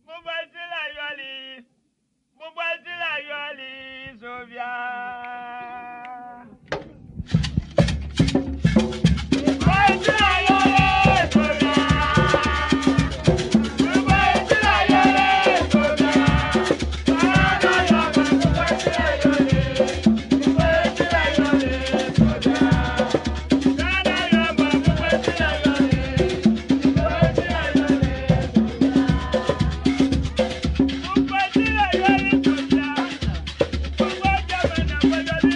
Mubatila yoli Sofia. Thank you.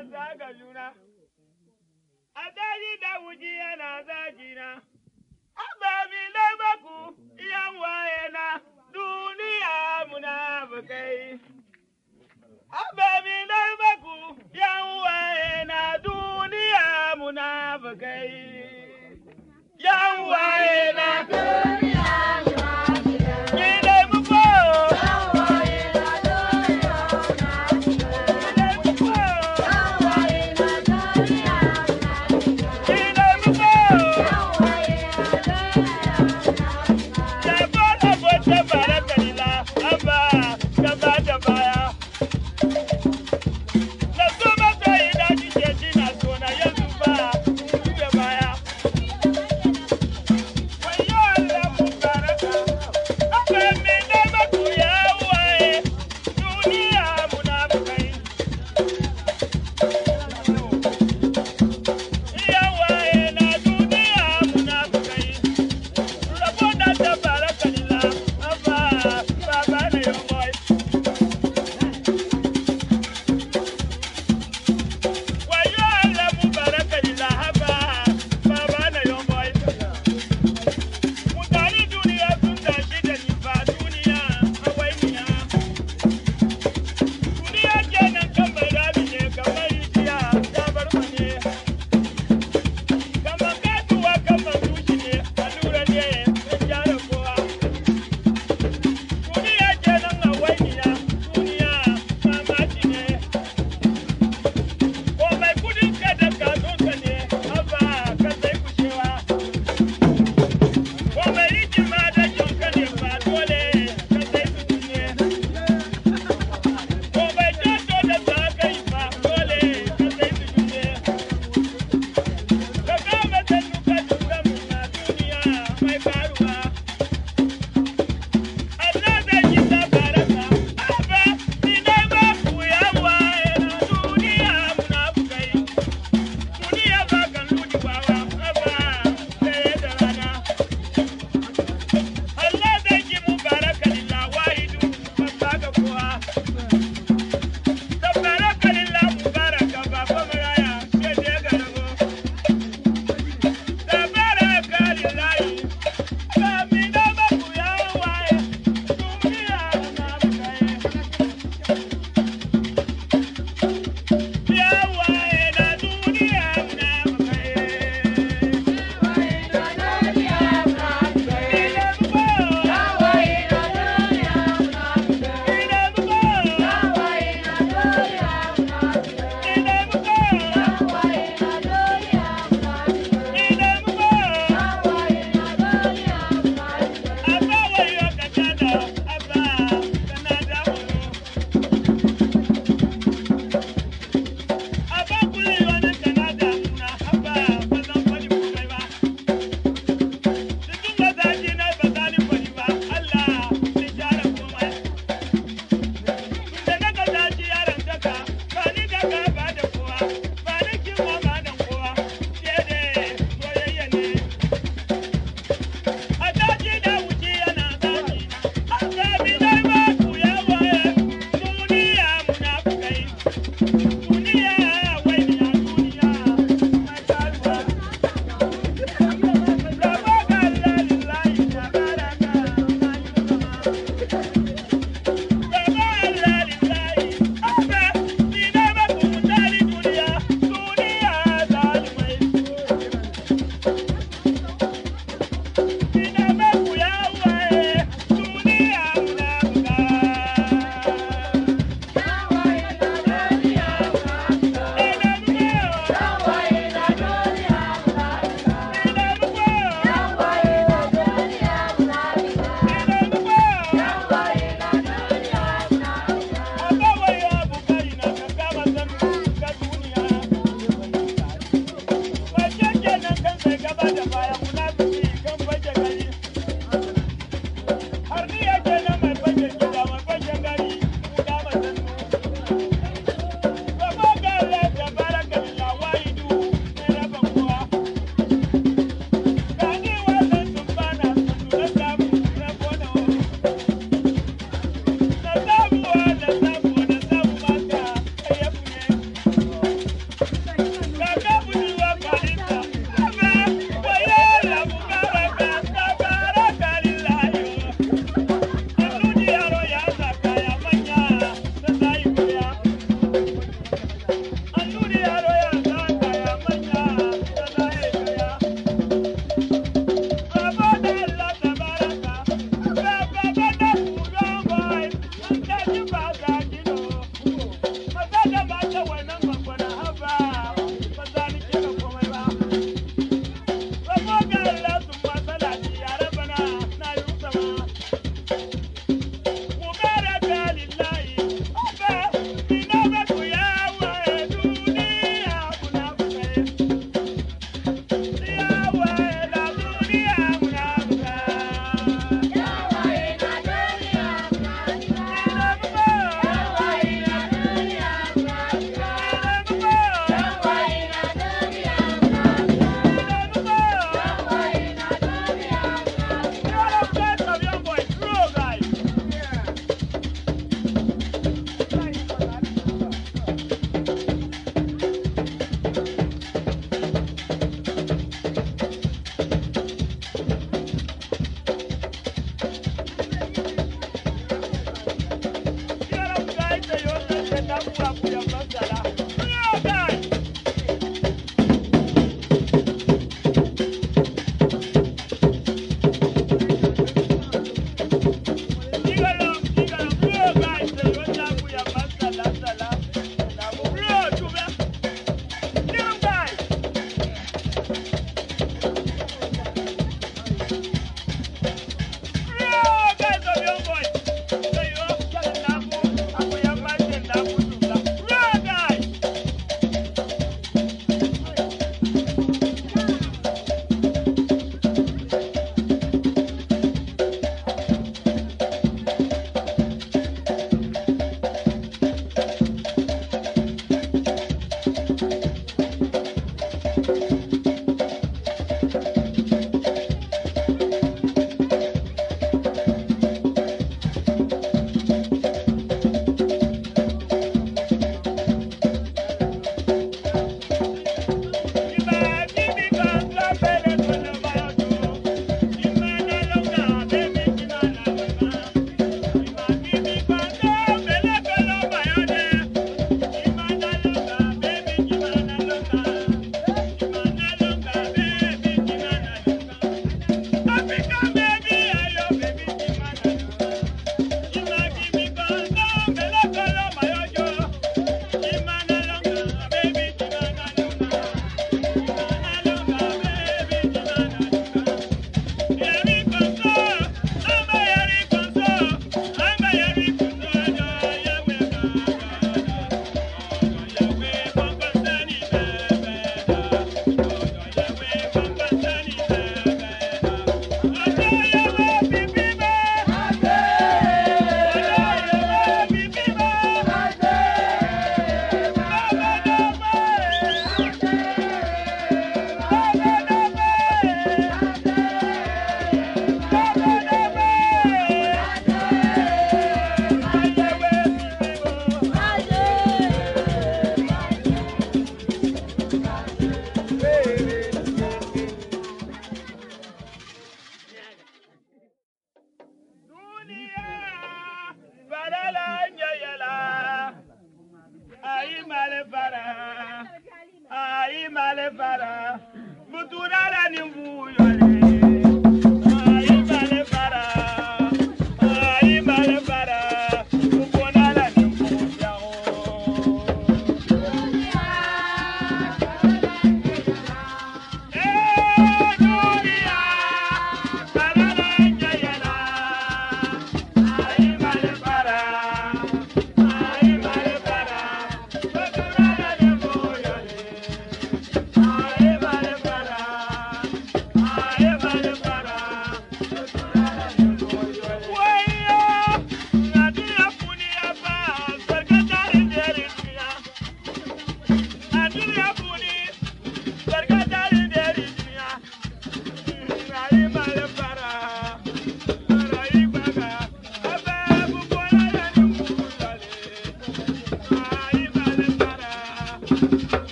zaga juna. A daji da wuji yana zagina. Ababi laibaku yan waye na duniya munafukai. Ababi laibaku yan waye na duniya munafukai. Yan waye na duniya munafukai. Ni dai muku. Yan waye na duniya munafukai. Ni dai muku. Yan waye na duniya munafukai. Ni dai muku. Yan waye na duniya munafukai.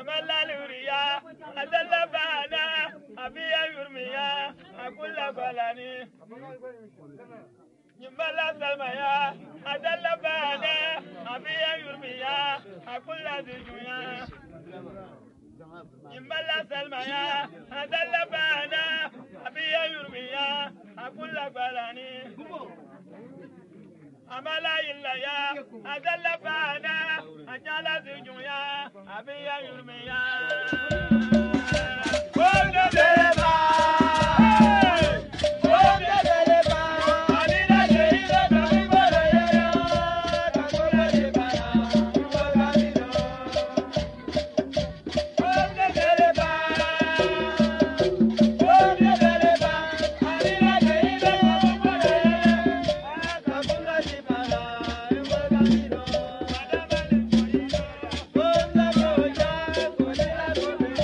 amala luriya adalla bana abiya yurmiya akulla balani Nimbala salmaya adalla bana abiya yurmiya akulla zijuya Nimbala salmaya adalla bana abiya yurmiya akulla balani Amala illaya adalla bana ajala zijuya abiya yurmiya Wonde dereba Wonde dereba Adina jeira kabibara ya Kakola jebana Ubagamino Wonde dereba Wonde dereba Adina jeira kabibara ya Kakola jebana Ubagamino Adamale koyino Wonde koja kodela kobe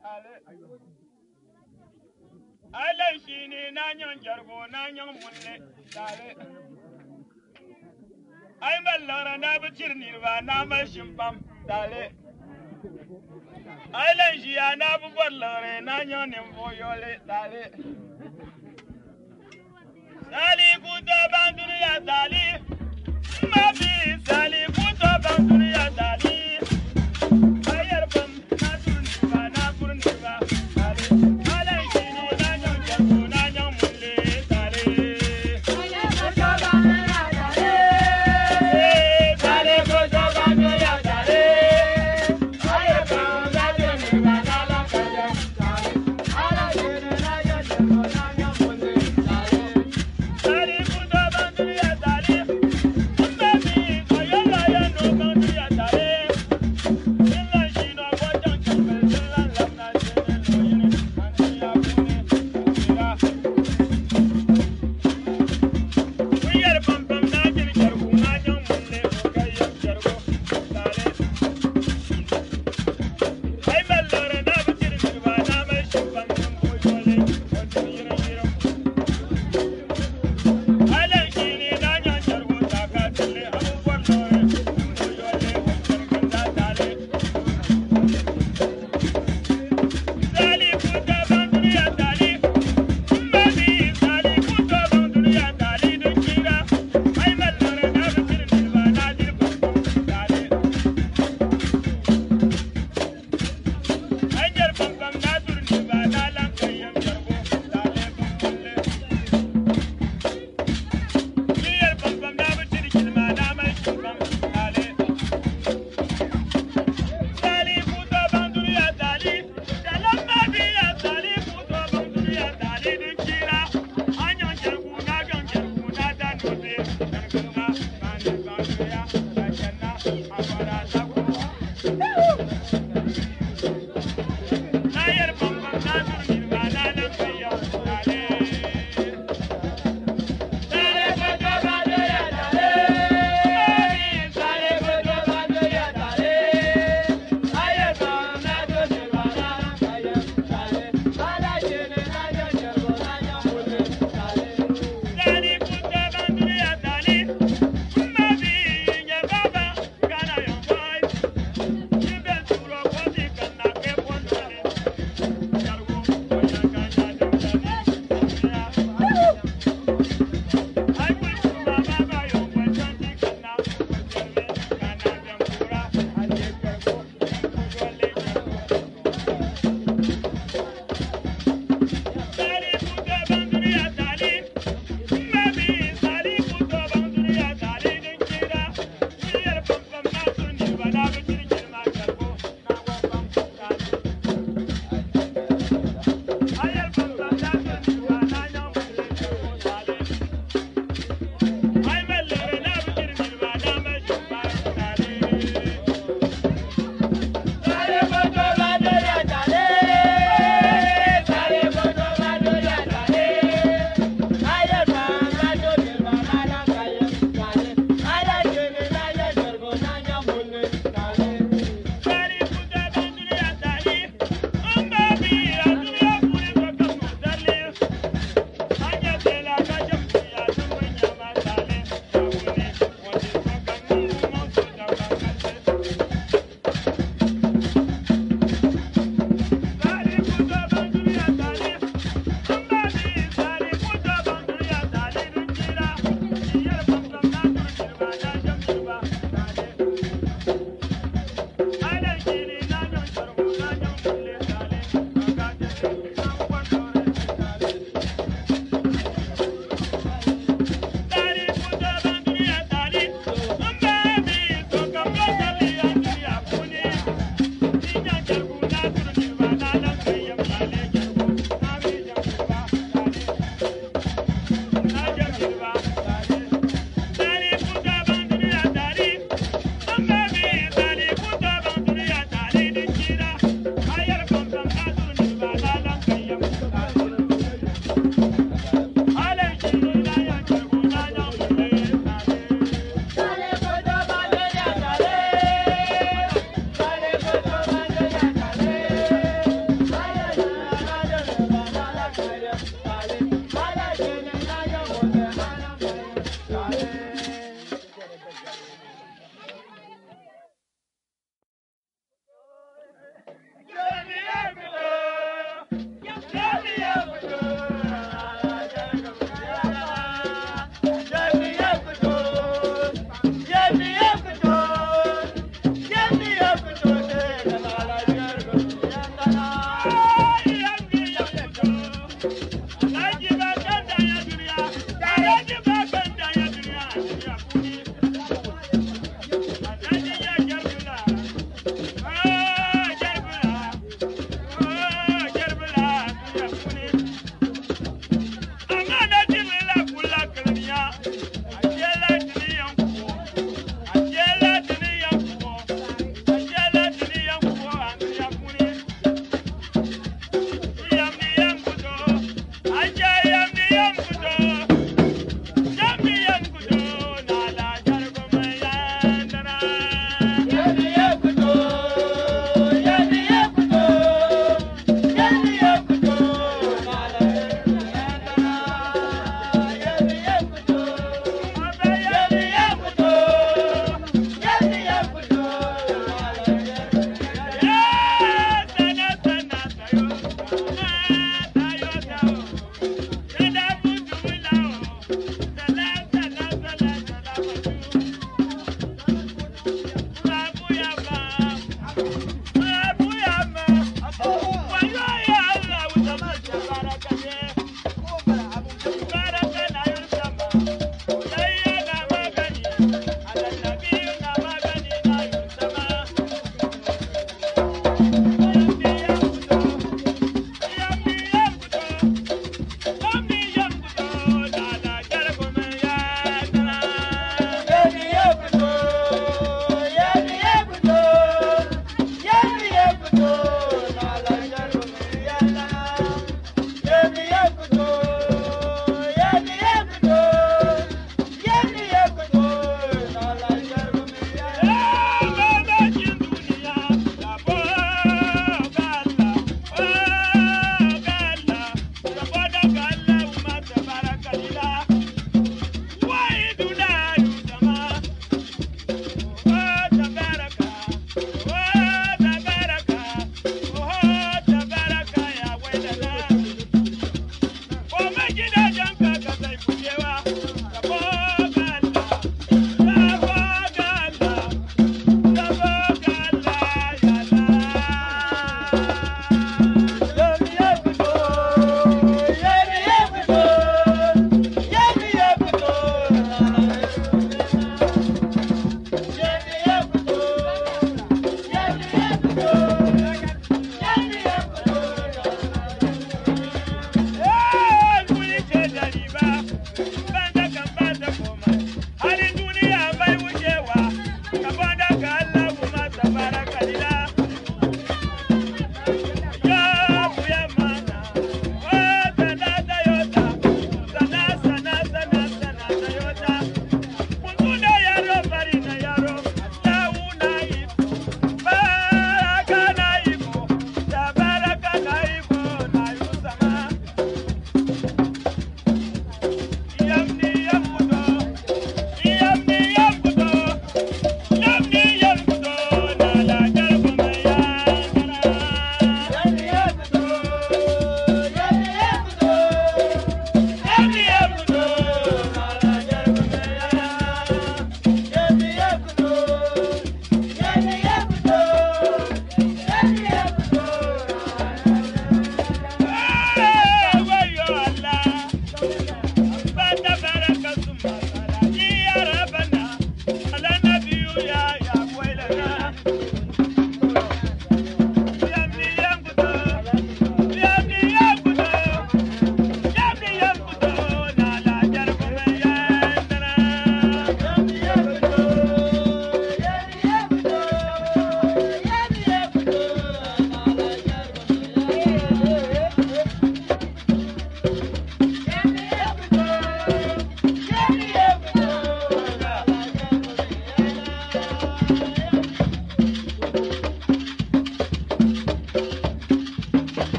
Alan shi ne na yan jargo na yan mulle tare. Ai mallara na bicir nirba na mashin bam tare. Alan shi ya na bubar lare na yan nimfoyole tare. Sali kuto ban duniya sali. Mafi sali kuto ban duniya sali. Ayar bam na turniba na kurniba tare. Alan shi ne na yan jargo na yan mulle tare. Sali kuto ban duniya tare. Ayar bam na turniba na lakaya tare. Alan shi ne na yan jargo na yan mulle tare. Sali kuto ban duniya tare. Mafi ayola ya no ban duniya tare. Illa shi na wajen kamar zillan lamna jini loyin an ya kune kira. Wiyar bambam na jin jargu na jan mulle kokayen jargo tare. Ai mallore na bicir nirba na mai shimban nan boyole wajen yiran yiran. Alan shi ne na jan jargo taka tille abubuwan lore boyole wajen ganda tare. Sali kuto ban duniya sali. Mafi sali kuto ban duniya sali dun kira. Ai mallore na bicir nirba na jin bambam tare. Hanyar bambam na turni ba na lankayen jargo tare bamballe. Miyar bambam na bicir kilma na mai shimban tare. Sali kuto ban duniya sali. Dalan mafiya sali kuto ban duniya sali dun kira. Hanyar jargu na gan jargu na da note. Gargarma bani ban duniya da kenna a fara ta kuma. Nayar bambam na turni ba na lankayen tare. Sali kuto ban duniya tare. Sali kuto ban duniya tare. Ayar bam na turni ba na lankayen tare. Ala jini na yan jargo na yan mulle tare. Sali kuto ban duniya tare. Mafi yan baba kana yan boy. Jibel turo kwasi kana ke pondole. Jargo oyan kanya dem tare. Ai kul kuma baba yon kwanti kana kwanti kana dem pura ade jargo kujole jargo. Sali kuto ban duniya sali. Mafi sali kuto ban duniya sali din kira. Wiyar bambam na turni ba na bicir kilma jargo na wambam tare. Ayar bambam na turni ba na yan mulle jargo tare. Ai mallore na bicir nirba na mai shimban tare. Sali kuto ban duniya tare. Sali kuto ban duniya tare. Ayar bam na turni ba na lankayen tare. Ala jini na yan jargo na yan mulle tare. Sali kuto ban duniya tare. Mafi a duniya kuri ko kan musalle. Hanyar tela ka jamsiya sun manya masale. Shagune wajen ko kan mun su da kan kace. Sali kuto ban duniya tare. Mafi sali kuto ban duniya tare dun kira. Iyar bambam na turni ba na jamsiba tare. Alan shi ne na yan jargo na yan mulle tare. Kaka tille abubuwan lore tare. Sali kuto ban duniya sali. Mafi so kam lo sali yan duniya kuni. Inya jargu na turni ba na lankayen sali jargo na mi jamsiba tare. Na jamsiba tare. Sali kuto ban duniya sali. Mafi sali kuto ban duniya sali din kira. Ayar bambam na turni ba na lankayen tare. Alan shi ne na yan jargo na yan mulle tare. Sali kuto ban duniya tare. Sali kuto ban duniya tare.